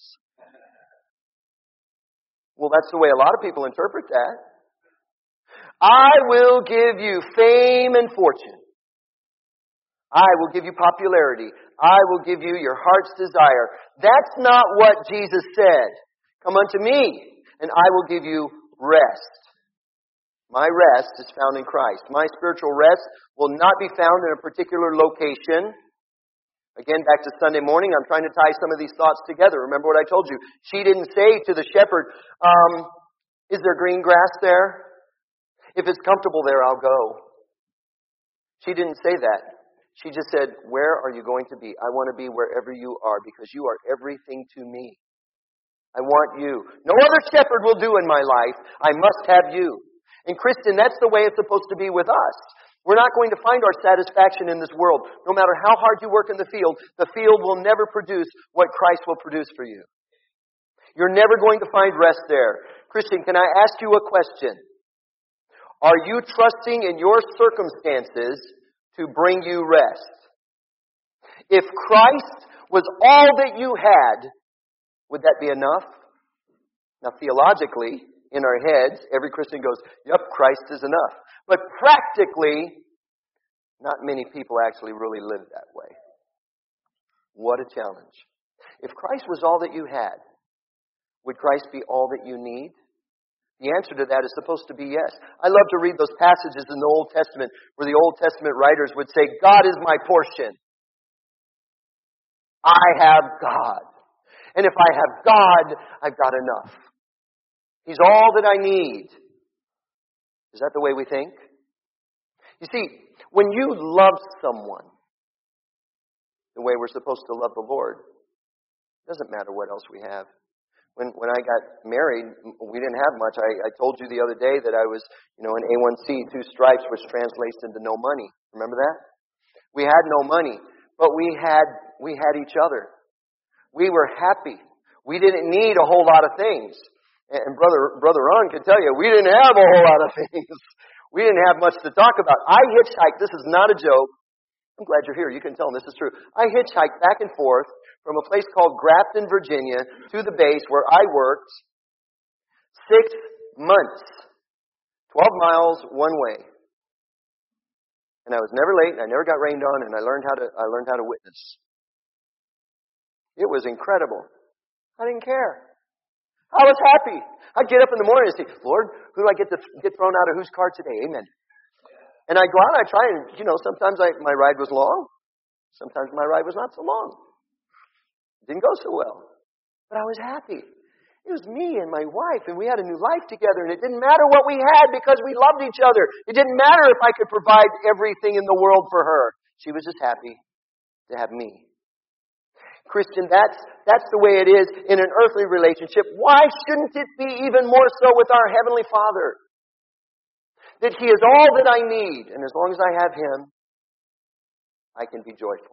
Well, that's the way a lot of people interpret that. I will give you fame and fortune. I will give you popularity. I will give you your heart's desire. That's not what Jesus said. Come unto me, and I will give you rest. My rest is found in Christ. My spiritual rest will not be found in a particular location. Again, back to Sunday morning, I'm trying to tie some of these thoughts together. Remember what I told you. She didn't say to the shepherd, um, is there green grass there? If it's comfortable there, I'll go. She didn't say that. She just said, where are you going to be? I want to be wherever you are because you are everything to me. I want you. No other shepherd will do in my life. I must have you. And Christian, that's the way it's supposed to be with us. We're not going to find our satisfaction in this world. No matter how hard you work in the field, the field will never produce what Christ will produce for you. You're never going to find rest there. Christian, can I ask you a question? Are you trusting in your circumstances to bring you rest? If Christ was all that you had, would that be enough? Now, theologically, in our heads, every Christian goes, yep, Christ is enough. But practically, not many people actually really live that way. What a challenge. If Christ was all that you had, would Christ be all that you need? The answer to that is supposed to be yes. I love to read those passages in the Old Testament where the Old Testament writers would say, God is my portion. I have God. And if I have God, I've got enough. He's all that I need. Is that the way we think? You see, when you love someone the way we're supposed to love the Lord, it doesn't matter what else we have. When when I got married, we didn't have much. I, I told you the other day that I was, you know, an A one C, two stripes, which translates into no money. Remember that? We had no money, but we had we had each other. We were happy. We didn't need a whole lot of things. And brother brother Ron can tell you, we didn't have a whole lot of things. We didn't have much to talk about. I hitchhiked. This is not a joke. I'm glad you're here. You can tell this is true. I hitchhiked back and forth from a place called Grafton, Virginia, to the base where I worked six months, twelve miles one way. And I was never late, and I never got rained on, and I learned how to I learned how to witness. It was incredible. I didn't care. I was happy. I'd get up in the morning and say, Lord, who do I get to get thrown out of whose car today? Amen. And I'd go out and I'd try and, you know, sometimes I, my ride was long. Sometimes my ride was not so long. It didn't go so well. But I was happy. It was me and my wife, and we had a new life together, and it didn't matter what we had because we loved each other. It didn't matter if I could provide everything in the world for her. She was just happy to have me. Christian, that's, that's the way it is in an earthly relationship. Why shouldn't it be even more so with our Heavenly Father? That He is all that I need, and as long as I have Him, I can be joyful.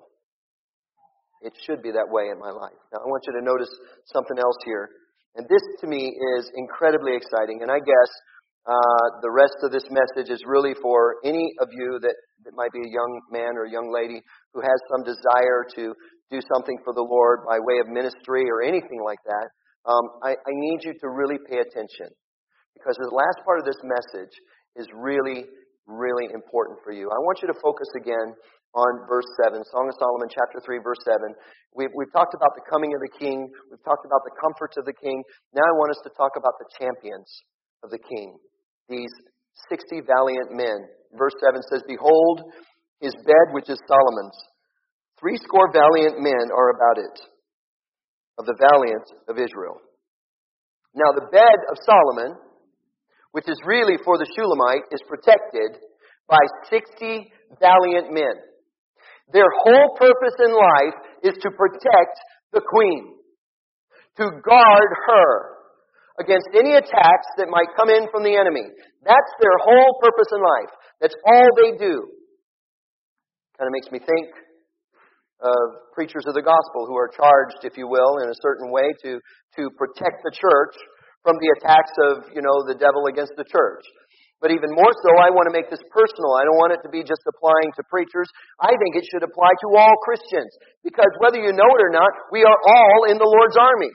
It should be that way in my life. Now, I want you to notice something else here. And this, to me, is incredibly exciting. And I guess uh, the rest of this message is really for any of you that, that might be a young man or a young lady who has some desire to do something for the Lord by way of ministry or anything like that. Um, I, I need you to really pay attention, because the last part of this message is really, really important for you. I want you to focus again on verse seven, Song of Solomon, chapter three, verse seven. We've, we've talked about the coming of the king. We've talked about the comforts of the king. Now I want us to talk about the champions of the king, these sixty valiant men. Verse seven says, Behold, his bed, which is Solomon's. Threescore valiant men are about it, of the valiant of Israel. Now the bed of Solomon, which is really for the Shulamite, is protected by sixty valiant men. Their whole purpose in life is to protect the queen, to guard her against any attacks that might come in from the enemy. That's their whole purpose in life. That's all they do. Kind of makes me think of preachers of the gospel who are charged, if you will, in a certain way to, to protect the church from the attacks of, you know, the devil against the church. But even more so, I want to make this personal. I don't want it to be just applying to preachers. I think it should apply to all Christians. Because whether you know it or not, we are all in the Lord's army.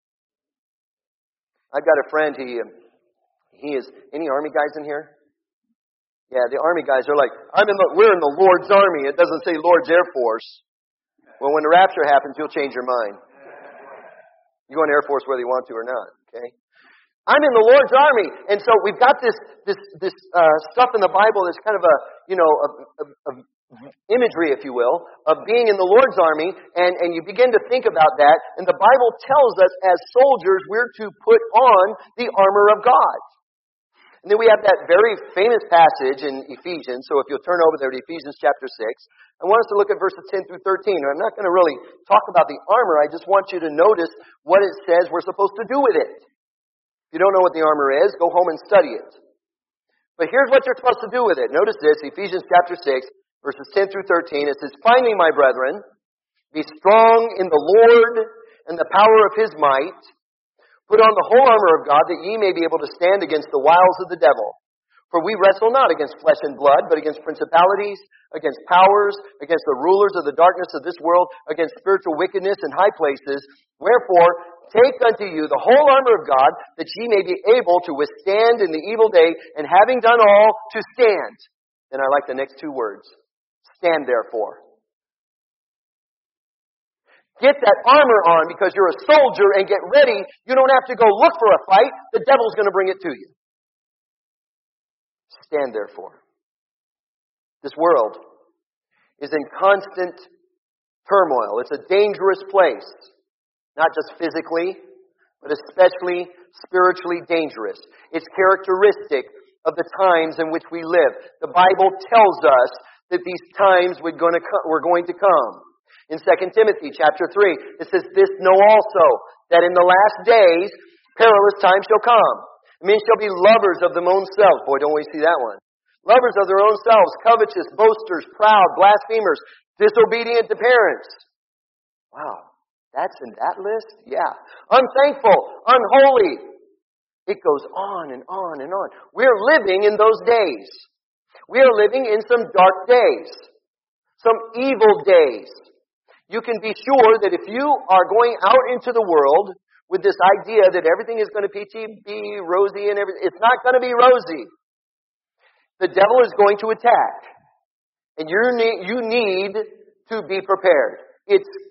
I've got a friend, he, he is, any Army guys in here? Yeah, the Army guys are like, I'm in the, we're in the Lord's army. It doesn't say Lord's Air Force. Well, when the rapture happens, you'll change your mind. You go in the Air Force whether you want to or not, okay? I'm in the Lord's army. And so we've got this this this uh, stuff in the Bible that's kind of a, you know, a, a, a imagery, if you will, of being in the Lord's army. And, and you begin to think about that. And the Bible tells us as soldiers we're to put on the armor of God. And then we have that very famous passage in Ephesians. So if you'll turn over there to Ephesians chapter six, I want us to look at verses ten through thirteen. I'm not going to really talk about the armor. I just want you to notice what it says we're supposed to do with it. If you don't know what the armor is, go home and study it. But here's what you're supposed to do with it. Notice this, Ephesians chapter six, verses ten through thirteen. It says, Finally, my brethren, be strong in the Lord and the power of His might. Put on the whole armor of God, that ye may be able to stand against the wiles of the devil. For we wrestle not against flesh and blood, but against principalities, against powers, against the rulers of the darkness of this world, against spiritual wickedness in high places. Wherefore, take unto you the whole armor of God, that ye may be able to withstand in the evil day, and having done all, to stand. Then I like the next two words. Stand therefore. Get that armor on because you're a soldier, and get ready. You don't have to go look for a fight. The devil's going to bring it to you. Stand therefore. This world is in constant turmoil. It's a dangerous place. Not just physically, but especially spiritually dangerous. It's characteristic of the times in which we live. The Bible tells us that these times were going to come, were going to come. In Second Timothy chapter three, it says, This know also, that in the last days perilous times shall come. Men shall be lovers of their own selves. Boy, don't we see that one. Lovers of their own selves, covetous, boasters, proud, blasphemers, disobedient to parents. Wow. That's in that list? Yeah. Unthankful, unholy. It goes on and on and on. We're living in those days. We are living in some dark days. Some evil days. You can be sure that if you are going out into the world with this idea that everything is going to be rosy and everything, it's not going to be rosy. The devil is going to attack. And you need, you need to be prepared. It's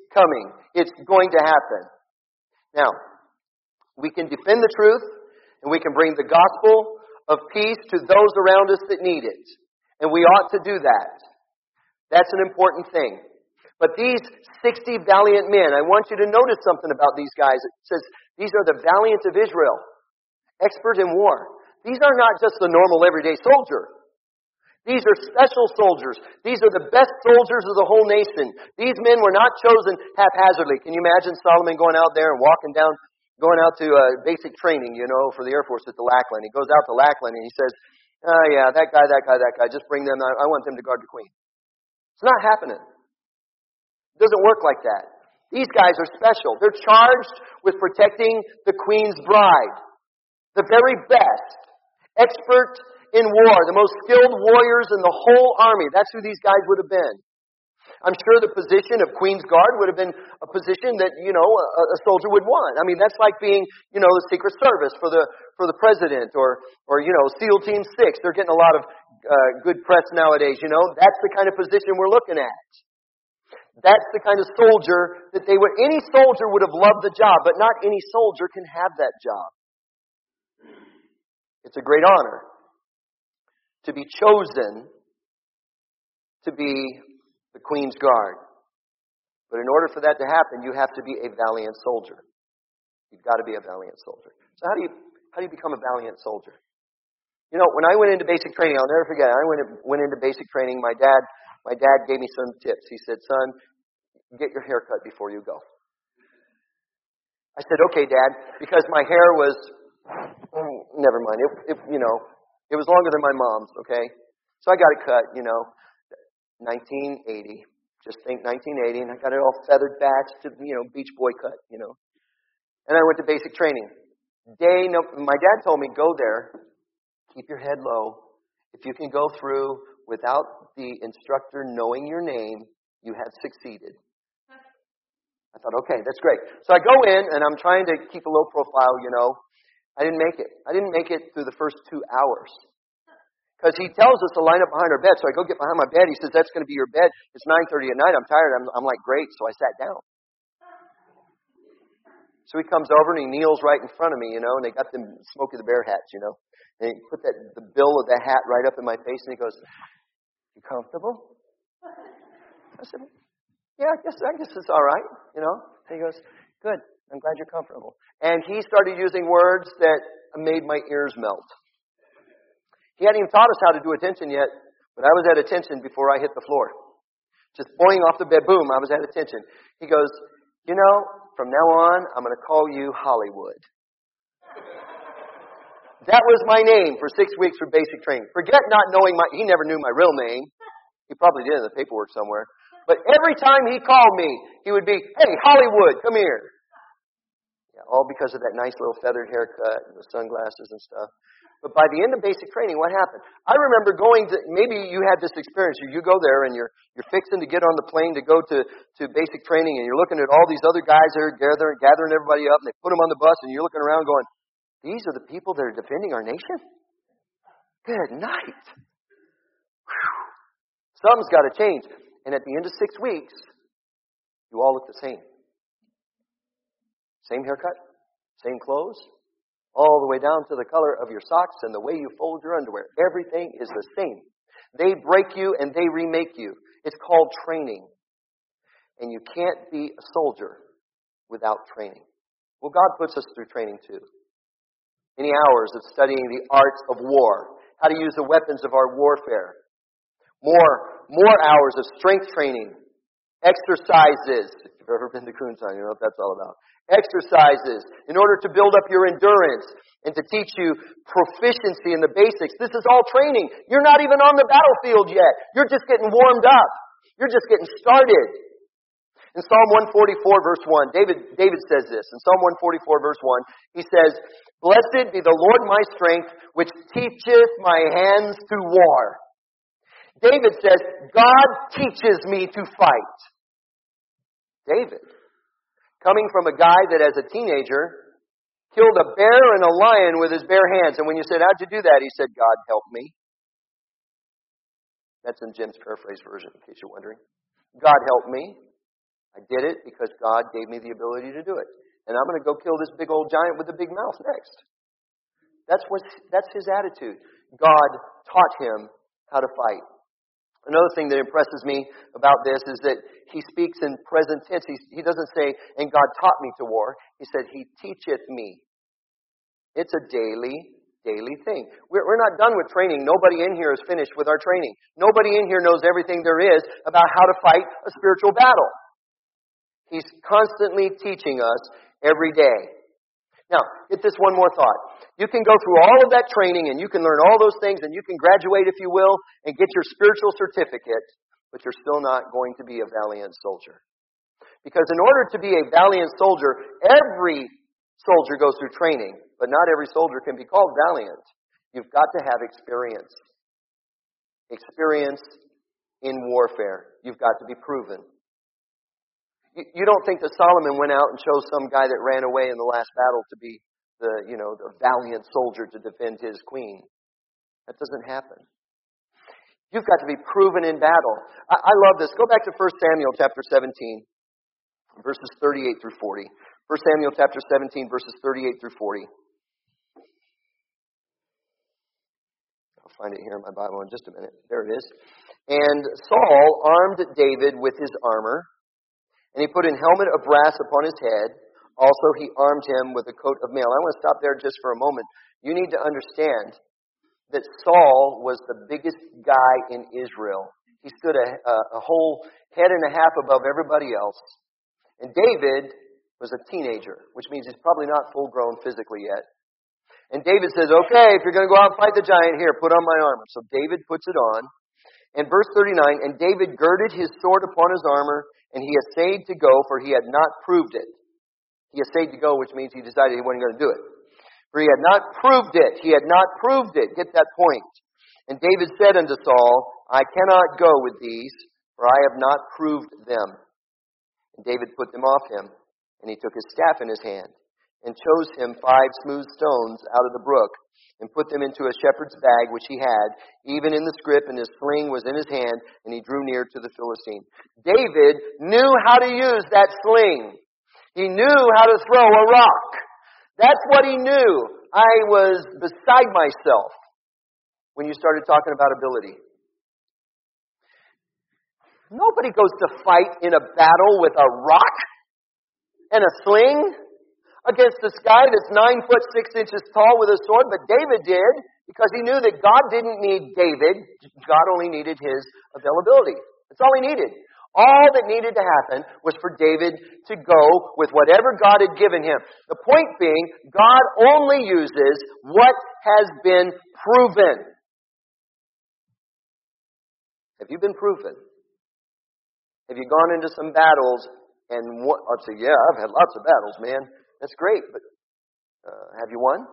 coming. It's going to happen. Now, we can defend the truth, and we can bring the gospel of peace to those around us that need it. And we ought to do that. That's an important thing. But these sixty valiant men, I want you to notice something about these guys. It says, these are the valiant of Israel, expert in war. These are not just the normal everyday soldier. These are special soldiers. These are the best soldiers of the whole nation. These men were not chosen haphazardly. Can you imagine Solomon going out there and walking down, going out to uh, basic training, you know, for the Air Force at the Lackland. He goes out to Lackland and he says, oh yeah, that guy, that guy, that guy, just bring them. I, I want them to guard the Queen. It's not happening. It doesn't work like that. These guys are special. They're charged with protecting the Queen's bride. The very best. Expert in war. The most skilled warriors in the whole army. That's who these guys would have been. I'm sure the position of Queen's Guard would have been a position that, you know, a, a soldier would want. I mean, that's like being, you know, the Secret Service for the for the president or, or you know, SEAL Team six. They're getting a lot of uh, good press nowadays, you know. That's the kind of position we're looking at. That's the kind of soldier that they would, any soldier would have loved the job, but not any soldier can have that job. It's a great honor to be chosen to be the Queen's Guard. But in order for that to happen, you have to be a valiant soldier. You've got to be a valiant soldier. So how do you how do you become a valiant soldier? You know, when I went into basic training, I'll never forget. I went went into basic training. My dad my dad gave me some tips. He said, "Son, get your hair cut before you go." I said, "Okay, Dad," because my hair was oh, never mind. It, it you know it was longer than my mom's. Okay, so I got it cut. You know, nineteen eighty. Just think nineteen eighty, and I got it all feathered back to, you know, Beach Boy cut, you know. And I went to basic training. Day, no, my dad told me, go there, keep your head low. If you can go through without the instructor knowing your name, you have succeeded. I thought, okay, that's great. So I go in, and I'm trying to keep a low profile, you know. I didn't make it. I didn't make it through the first two hours. Because he tells us to line up behind our bed. So I go get behind my bed. He says, that's going to be your bed. It's nine thirty at night. I'm tired. I'm, I'm like, great. So I sat down. So he comes over and he kneels right in front of me, you know, and they got them Smokey the Bear hats, you know. And he put that the bill of the hat right up in my face and he goes, you comfortable? I said, yeah, I guess, I guess it's all right, you know. And he goes, good. I'm glad you're comfortable. And he started using words that made my ears melt. He hadn't even taught us how to do attention yet, but I was at attention before I hit the floor. Just boing off the bed, boom, I was at attention. He goes, you know, from now on, I'm going to call you Hollywood. That was my name for six weeks for basic training. Forget not knowing my, he never knew my real name. He probably did in the paperwork somewhere. But every time he called me, he would be, hey, Hollywood, come here. Yeah, all because of that nice little feathered haircut and the sunglasses and stuff. But by the end of basic training, what happened? I remember going to, maybe you had this experience. You go there and you're you're fixing to get on the plane to go to, to basic training and you're looking at all these other guys that are gathering, gathering everybody up and they put them on the bus and you're looking around going, these are the people that are defending our nation? Good night. Whew. Something's got to change. And at the end of six weeks, you all look the same. Same haircut, same clothes, all the way down to the color of your socks and the way you fold your underwear. Everything is the same. They break you and they remake you. It's called training. And you can't be a soldier without training. Well, God puts us through training too. Many hours of studying the arts of war, how to use the weapons of our warfare. More, more hours of strength training, exercises. If you've ever been to Kunsan, you know what that's all about. Exercises in order to build up your endurance and to teach you proficiency in the basics. This is all training. You're not even on the battlefield yet. You're just getting warmed up. You're just getting started. In Psalm one forty-four, verse one, David, David says this. In Psalm one forty-four, verse one, he says, blessed be the Lord my strength, which teacheth my hands to war. David says, God teaches me to fight. David. Coming from a guy that as a teenager killed a bear and a lion with his bare hands. And when you said, how'd you do that? He said, God help me. That's in Jim's paraphrase version, in case you're wondering. God help me. I did it because God gave me the ability to do it. And I'm going to go kill this big old giant with a big mouth next. That's what, that's his attitude. God taught him how to fight. Another thing that impresses me about this is that he speaks in present tense. He, he doesn't say, and God taught me to war. He said, he teacheth me. It's a daily, daily thing. We're, we're not done with training. Nobody in here is finished with our training. Nobody in here knows everything there is about how to fight a spiritual battle. He's constantly teaching us every day. Now, get this one more thought. You can go through all of that training and you can learn all those things and you can graduate, if you will, and get your spiritual certificate, but you're still not going to be a valiant soldier. Because in order to be a valiant soldier, every soldier goes through training, but not every soldier can be called valiant. You've got to have experience. Experience in warfare. You've got to be proven. You don't think that Solomon went out and chose some guy that ran away in the last battle to be the, you know, the valiant soldier to defend his queen. That doesn't happen. You've got to be proven in battle. I, I love this. Go back to First Samuel chapter seventeen, verses thirty-eight through forty. First Samuel chapter seventeen, verses thirty-eight through forty. I'll find it here in my Bible in just a minute. There it is. And Saul armed David with his armor, and he put an helmet of brass upon his head. Also, he armed him with a coat of mail. I want to stop there just for a moment. You need to understand that Saul was the biggest guy in Israel. He stood a, a, a whole head and a half above everybody else. And David was a teenager, which means he's probably not full grown physically yet. And David says, okay, if you're going to go out and fight the giant, here, put on my armor. So David puts it on. And verse thirty-nine, and David girded his sword upon his armor, and he essayed to go, for he had not proved it. He essayed to go, which means he decided he wasn't going to do it. For he had not proved it. He had not proved it. Get that point. And David said unto Saul, I cannot go with these, for I have not proved them. And David put them off him, and he took his staff in his hand, and chose him five smooth stones out of the brook, and put them into a shepherd's bag which he had, even in the scrip, and his sling was in his hand, and he drew near to the Philistine. David knew how to use that sling. He knew how to throw a rock. That's what he knew. I was beside myself when you started talking about ability. Nobody goes to fight in a battle with a rock and a sling against this guy that's nine foot six inches tall with a sword, but David did because he knew that God didn't need David. God only needed his availability. That's all he needed. All that needed to happen was for David to go with whatever God had given him. The point being, God only uses what has been proven. Have you been proven? Have you gone into some battles and what? I'd say, yeah, I've had lots of battles, man. That's great, but uh, have you won?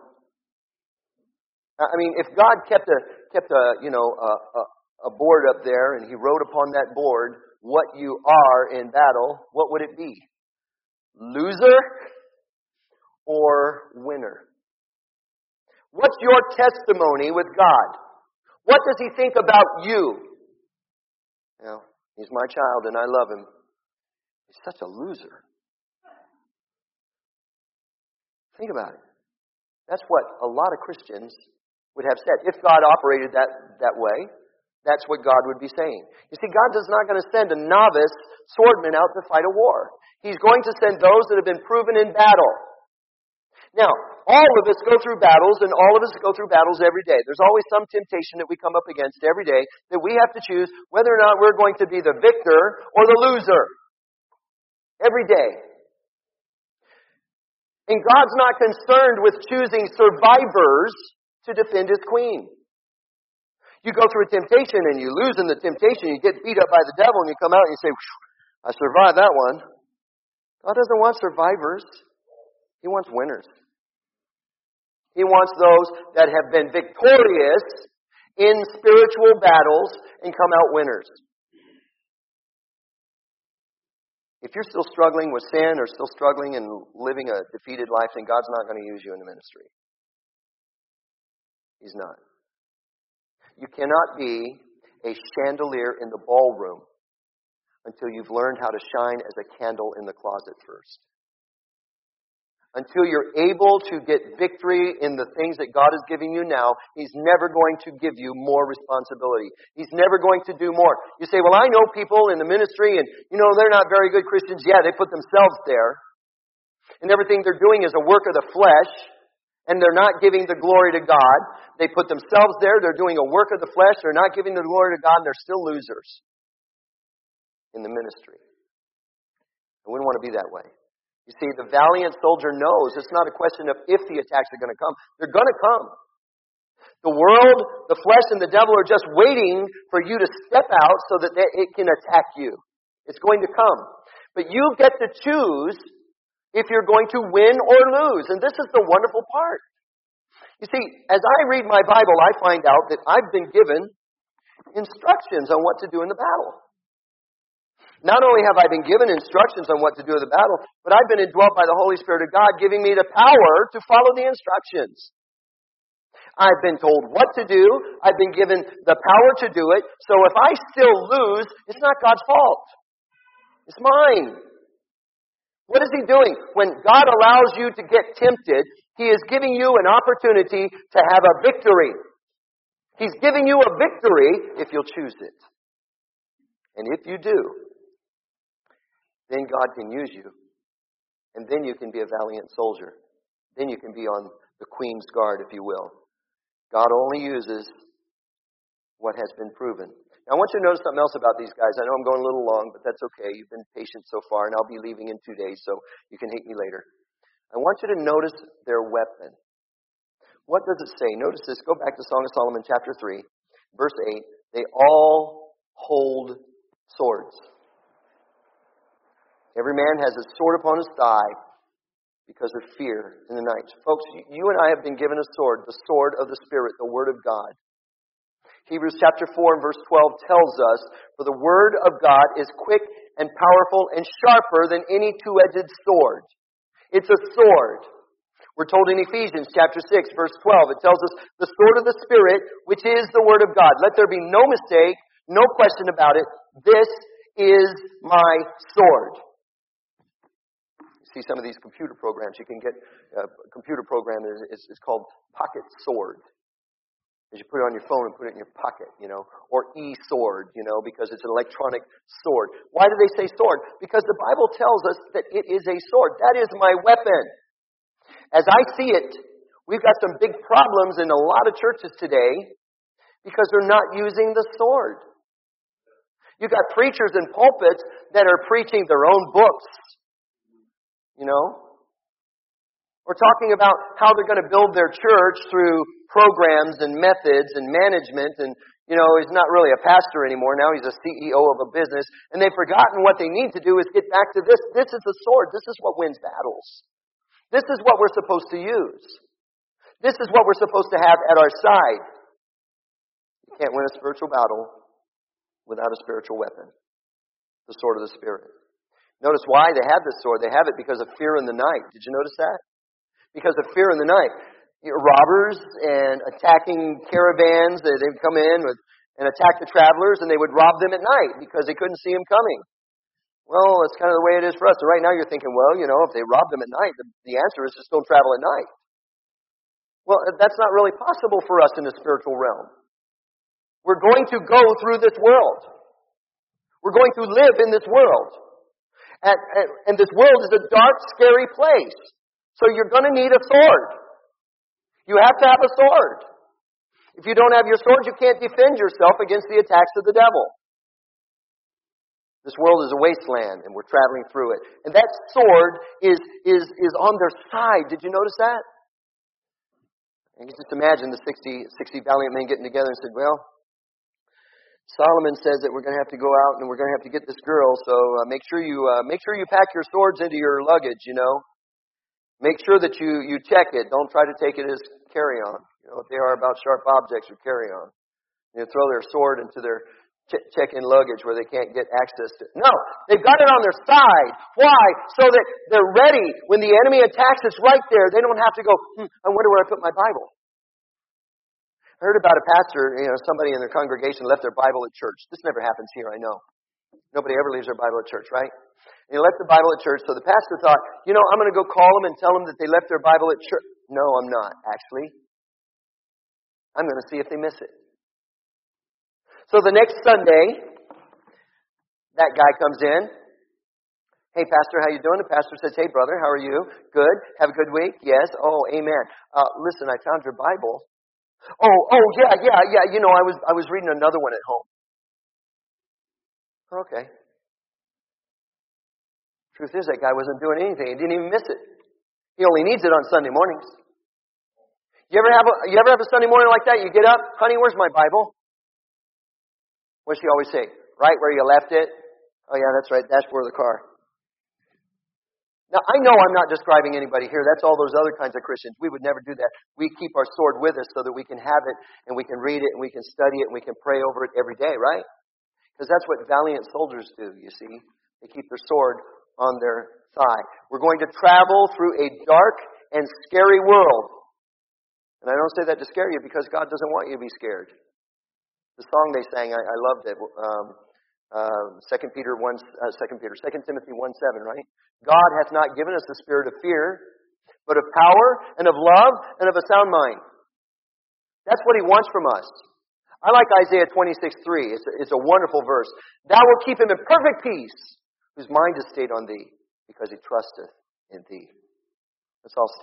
I mean, if God kept a kept a you know a, a, a board up there and He wrote upon that board what you are in battle, what would it be? Loser or winner? What's your testimony with God? What does He think about you? You know, he's my child and I love him. He's such a loser. Think about it. That's what a lot of Christians would have said. If God operated that, that way, that's what God would be saying. You see, God is not going to send a novice swordman out to fight a war. He's going to send those that have been proven in battle. Now, all of us go through battles, and all of us go through battles every day. There's always some temptation that we come up against every day that we have to choose whether or not we're going to be the victor or the loser. Every day. And God's not concerned with choosing survivors to defend His queen. You go through a temptation and you lose in the temptation, you get beat up by the devil and you come out and you say, I survived that one. God doesn't want survivors. He wants winners. He wants those that have been victorious in spiritual battles and come out winners. If you're still struggling with sin or still struggling and living a defeated life, then God's not going to use you in the ministry. He's not. You cannot be a chandelier in the ballroom until you've learned how to shine as a candle in the closet first. Until you're able to get victory in the things that God is giving you now, He's never going to give you more responsibility. He's never going to do more. You say, well, I know people in the ministry and, you know, they're not very good Christians. Yeah, they put themselves there. And everything they're doing is a work of the flesh. And they're not giving the glory to God. They put themselves there. They're doing a work of the flesh. They're not giving the glory to God. And they're still losers in the ministry. I wouldn't want to be that way. You see, the valiant soldier knows it's not a question of if the attacks are going to come. They're going to come. The world, the flesh, and the devil are just waiting for you to step out so that it can attack you. It's going to come. But you get to choose if you're going to win or lose. And this is the wonderful part. You see, as I read my Bible, I find out that I've been given instructions on what to do in the battle. Not only have I been given instructions on what to do in the battle, but I've been indwelt by the Holy Spirit of God, giving me the power to follow the instructions. I've been told what to do. I've been given the power to do it. So if I still lose, it's not God's fault. It's mine. What is He doing? When God allows you to get tempted, He is giving you an opportunity to have a victory. He's giving you a victory if you'll choose it. And if you do, then God can use you. And then you can be a valiant soldier. Then you can be on the Queen's Guard, if you will. God only uses what has been proven. Now, I want you to notice something else about these guys. I know I'm going a little long, but that's okay. You've been patient so far, and I'll be leaving in two days, so you can hate me later. I want you to notice their weapon. What does it say? Notice this. Go back to Song of Solomon, chapter three, verse eight. They all hold swords. Every man has a sword upon his thigh because of fear in the night. Folks, you and I have been given a sword, the sword of the Spirit, the Word of God. Hebrews chapter four and verse twelve tells us, for the Word of God is quick and powerful and sharper than any two-edged sword. It's a sword. We're told in Ephesians chapter six, verse twelve, it tells us the sword of the Spirit, which is the Word of God. Let there be no mistake, no question about it. This is my sword. See some of these computer programs. You can get a computer program is is called Pocket Sword. As you put it on your phone and put it in your pocket, you know, or e-sword, you know, because it's an electronic sword. Why do they say sword? Because the Bible tells us that it is a sword. That is my weapon. As I see it, we've got some big problems in a lot of churches today because they're not using the sword. You've got preachers in pulpits that are preaching their own books. You know? We're talking about how they're going to build their church through programs and methods and management. And, you know, he's not really a pastor anymore. Now he's a C E O of a business. And they've forgotten what they need to do is get back to this. This is the sword. This is what wins battles. This is what we're supposed to use. This is what we're supposed to have at our side. You can't win a spiritual battle without a spiritual weapon. The sword of the Spirit. Notice why they have this sword. They have it because of fear in the night. Did you notice that? Because of fear in the night. You know, robbers and attacking caravans, they would come in with, and attack the travelers, and they would rob them at night because they couldn't see them coming. Well, that's kind of the way it is for us. So right now you're thinking, well, you know, if they rob them at night, the, the answer is just don't travel at night. Well, that's not really possible for us in the spiritual realm. We're going to go through this world. We're going to live in this world. And, and, and this world is a dark, scary place. So you're going to need a sword. You have to have a sword. If you don't have your sword, you can't defend yourself against the attacks of the devil. This world is a wasteland, and we're traveling through it. And that sword is, is, is on their side. Did you notice that? You can just imagine the sixty, sixty valiant men getting together and said, well, Solomon says that we're going to have to go out and we're going to have to get this girl, so uh, make sure you uh, make sure you pack your swords into your luggage, you know. Make sure that you, you check it. Don't try to take it as carry-on. You know, if they are about sharp objects, or carry-on. You throw their sword into their ch- check-in luggage where they can't get access to it. No, they've got it on their side. Why? So that they're ready. When the enemy attacks, it's right there. They don't have to go, hmm, I wonder where I put my Bible. I heard about a pastor, you know, somebody in their congregation left their Bible at church. This never happens here, I know. Nobody ever leaves their Bible at church, right? And he left the Bible at church, so the pastor thought, you know, I'm going to go call them and tell them that they left their Bible at church. No, I'm not, actually. I'm going to see if they miss it. So the next Sunday, that guy comes in. Hey, Pastor, how you doing? The pastor says, hey, brother, how are you? Good. Have a good week? Yes. Oh, amen. Uh, listen, I found your Bible. Oh, oh, yeah, yeah, yeah. You know, I was I was reading another one at home. Okay. Truth is, that guy wasn't doing anything. He didn't even miss it. He only needs it on Sunday mornings. You ever have a you ever have a Sunday morning like that? You get up, honey, where's my Bible? What does she always say? Right where you left it? Oh yeah, that's right. Dashboard of the car. Now, I know I'm not describing anybody here. That's all those other kinds of Christians. We would never do that. We keep our sword with us so that we can have it and we can read it and we can study it and we can pray over it every day, right? Because that's what valiant soldiers do, you see. They keep their sword on their thigh. We're going to travel through a dark and scary world. And I don't say that to scare you because God doesn't want you to be scared. The song they sang, I, I loved it. Um, uh, Second Peter one, uh, Second Peter, Second Timothy one seven, right? God hath not given us the spirit of fear, but of power and of love and of a sound mind. That's what He wants from us. I like Isaiah twenty-six three. It's a, it's a wonderful verse. Thou wilt keep him in perfect peace, whose mind is stayed on Thee, because he trusteth in Thee. Let's all stand.